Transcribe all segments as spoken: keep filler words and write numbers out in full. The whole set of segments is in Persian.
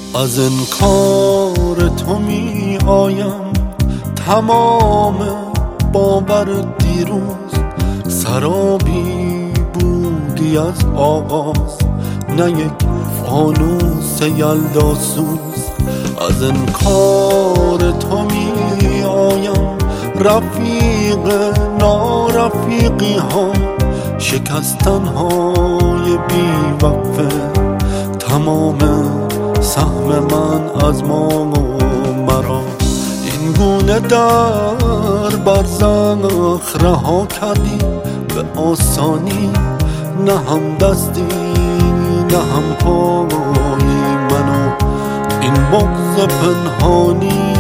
از انکار تو می آیم تمام باور دیروز، سرابی بودی از آغاز، نه یک فانوس یلداسوز. از انکار تو می آیم رفیق نارفیقی ها، شکستن های بی وقفه، تمام سهم من از ما و مرا. این گونه در برزخ رها کردی به آسانی، نه هم دستی نه هم پایی منو این بغض پنهانی.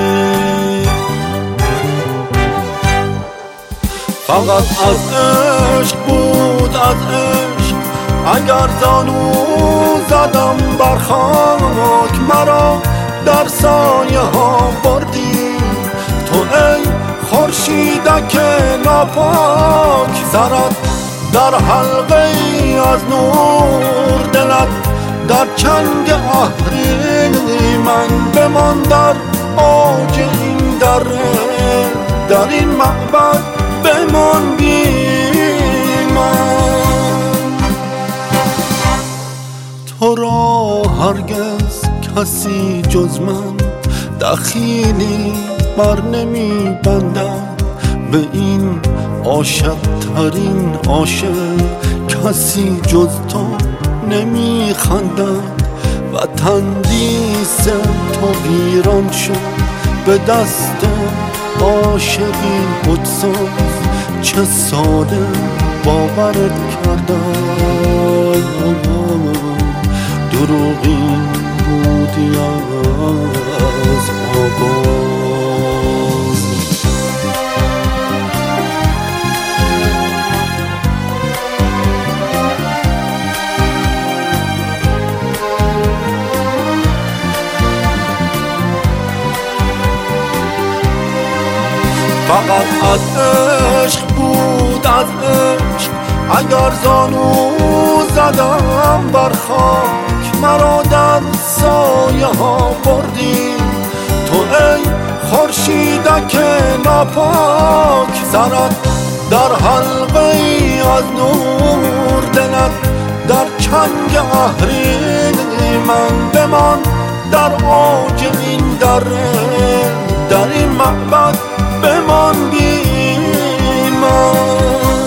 فقط از عشق بود، از عشق اگر زانو زدم بر خاک، مرا در سایه ها بردی تو ای خورشیدک ناپاک. سرت در حلقه ای از نور، دلت در چنگ اهریمن، بمان در اوج این دره، در این معبد بمان بی من. تو را هرگز کسی جز من دخیلی بر نمی بندد، به این عاشق ترین عاشق کسی جز تو نمی خندد. و تندیس تو ویران شد به دست عاشقی خودساز، چه ساده باورت کردم، دروغین بودی از آغاز. فقط از عشق بود، از عشق اگر زانو زدم بر خاک، مرا در سایه ها بردی تو ای خورشیدک ناپاک. سرت در حلقه ای از نور، دلت در چنگ اهریمن، بمان در اوج این دره، در این معبد بمان بی من.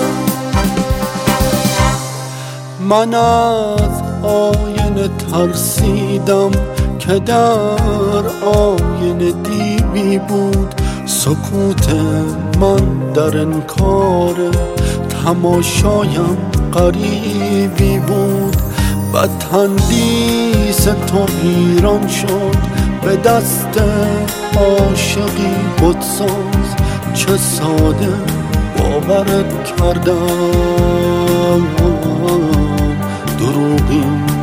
من از آینه ترسیدم که در آینه دیوی بود، سکوت من در انکار تماشایم غریبی بود. و تندیس تو ویران شد به دست عاشقی خودساز، چه ساده باورت کردم، دروغین